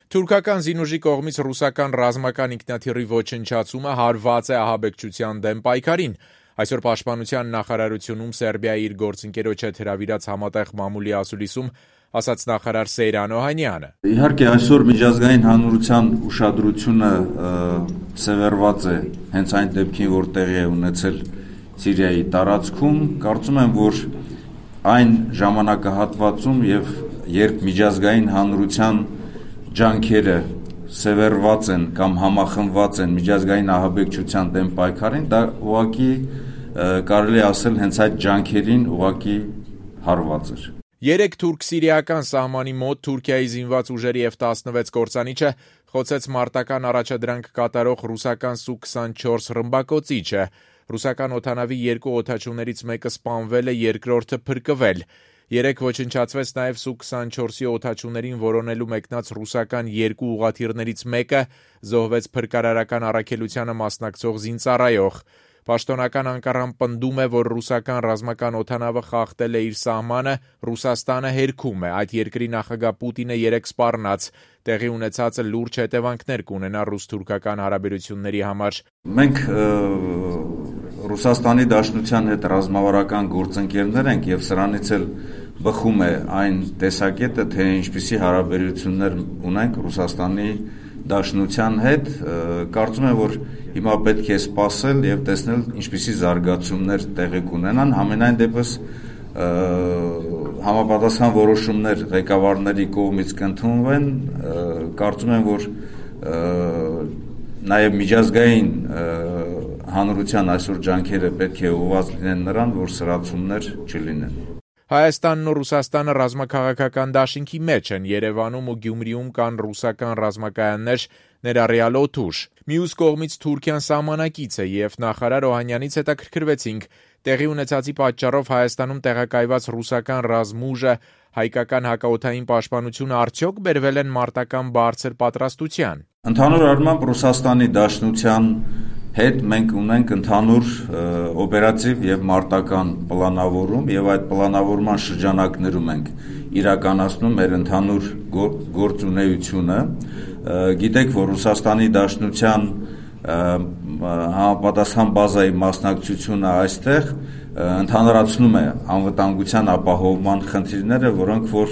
Թուրքական զինուժի կողմից ռուսական ռազմական ինքնաթիռի ոչնչացումը հարված է ահաբեկչության դեմ պայքարին։ Այսօր Պաշտպանության նախարարությունում Սերբիայի իր գործընկերոջ հետ հրավիրած համատեղ մամուլի ասուլիսում ասաց նախարար Սեյրան Օհանյանը։ Իհարկե այսօր միջազգային հանրության ուշադրությունը սևեռված է հենց այն դեպքին, որ տեղի է ունեցել Սիրիայի տարածքում։ Կարծում եմ, որ այն ժամանակահատվածում եւ երբ միջազգային հանրության ջանքերը սևեռված են կամ համախմբված են միջազգային ահաբեկչության դեմ պայքարին, դա ուղղակի կարելի ասել հենց այդ ջանքերին ուղղակի հարված էր։ Երեք թուրք-սիրիական սահմանի մոտ Թուրքիայի զինված ուժերի F-16 կործանիչը խոցեց մարտական առաջադրանք կատարող ռուսական Su-24 ռմբակոծիչը։ Ռուսական օդանավի երկու օդաչուներից մեկը սպանվել է, երկրորդը փրկվել։ Երեք ոչնչացվեց նաև Su-24-ի օդաչուներին որոնելու մեկնած ռուսական երկու ուղղաթիռներից մեկը, զոհվեց փրկարարական առաքելությանը մասնակցող զինծառայող։ Պաշտոնական Անկարան պնդում է, որ ռուսական ռազմական օդանավը խախտել է իր սահմանը, Ռուսաստանը հերքում է։ Այդ երկրի նախագահ Պուտինը երեկ սպառնաց։ Տեղի ունեցածը լուրջ հետևանքներ կունենա ռուս-թուրքական հարաբերությունների համար։ Մենք Ռուսաստանի Դաշնության հետ ռազմավարական գործընկերներ ենք եւ սրանից էլ բխում է այն տեսակետը, թե ինչպիսի հարաբերություններ ունենք Ռուսաստանի Դաշնության հետ։ Կարծում եմ, որ հիմա պետք է սպասել եւ տեսնել ինչպիսի զարգացումներ տեղի կունենան։ Համենայն դեպս համապատասխան որոշումներ ղեկավարների կողմից կընդունվեն։ Կարծում եմ, որ նաեւ միջազգային հանրության այսօր ջանքերը պետք է ուղղված լինեն նրան, որ սրացումներ չլինեն։ Հայաստանն ու Ռուսաստանը ռազմաքաղաքական դաշինքի մեջ են։ Երևանում ու Գյումրիում կան ռուսական ռազմակայաններ, ներառյալ Օթուշ։ Մյուս կողմից Թուրքիան սահմանակից է եւ նախարար Օհանյանից հետաքրքրվեցինք տեղի ունեցածի պատճառով Հայաստանում տեղակայված ռուսական ռազմուժը հայկական հակաօդային պաշտպանությունը արդյոք բերվել են մարտական բարձր պատրաստության։ Ընդհանուր առմամբ Ռուսաստանի Դաշնության հետ մենք ունենք ընդհանուր օպերատիվ եւ մարտական պլանավորում եւ այդ պլանավորման շրջանակներում ենք իրականացնում մեր ընդհանուր գործունեությունը։ Գիտեք, որ Ռուսաստանի Դաշնության համապատասխան բազայի մասնակցությունը այստեղ ընդհանրացնում է անվտանգության ապահովման խնդիրները, որոնք որ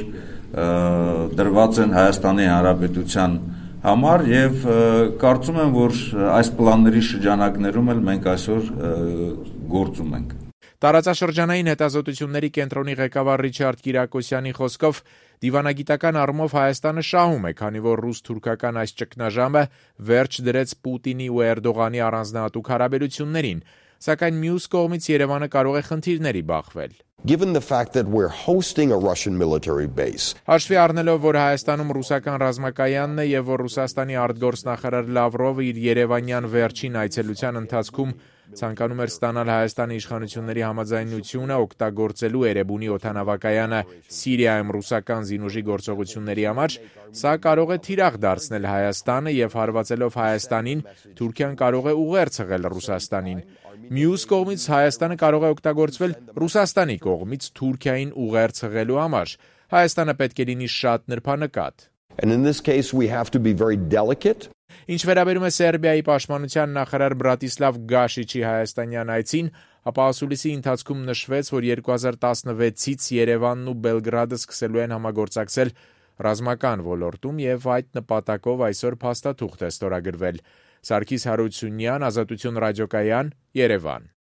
դրված են Հայաստանի Հանրապետության համար եւ կարծում եմ, որ այս պլանների շրջանակներում էլ մենք այսօր գործում ենք։ Տարածաշրջանային հետազոտությունների կենտրոնի ղեկավար Ռիչարդ Կիրակոսյանի խոսքով դիվանագիտական առումով Հայաստանը շահում է, քանի որ ռուս-թուրքական այս ճգնաժամը վերջ դրեց Պուտինի ու Էրդողանի առանձնահատուկ հարաբերություններին, սակայն մյուս կողմից Երևանը կարող է խնդիրների բախվել։ Given the fact that we're hosting a Russian military base. Հաշվի առնելով, որ Հայաստանում ռուսական ռազմակայանն է եւ որ Ռուսաստանի արտգործնախարար Լավրովը իր Երևանյան վերջին այցելության ընթացքում ցանկանում էր ստանալ Հայաստանի իշխանությունների համաձայնությունը օգտագործելու Էրեբունի օդանավակայանը Սիրիայում ռուսական զինուժի գործողությունների համար, սա կարող է թիրախ դարձնել Հայաստանը եւ հարվածելով Հայաստանին, Թուրքիան կարող է ուղերձ հղել Ռուսաստանին։ Մյուս կողմից Հայաստանը կարող է օգտագործվել Ռուսաստանի կողմից Թուրքիային ուղերձ հղելու համար։ Հայաստանը պետք է լինի շատ նրբանկատ։ And in this case we have to be very delicate. Ինչ վերաբերում է Սերբիայի պաշտպանության նախարար Բրատիսլավ Գաշիչի հայաստանյան այցին, ապա ասուլիսի ընթացքում նշվեց, որ 2016-ից Երևանն ու Բելգրադը սկսելու են համագործակցել ռազմական ոլորտում եւ այդ նպատակով այսօր փաստաթուղթ է ստորագրվել։ Սարգիս Հարությունյան, Ազատություն ռադիոկայան, Երևան։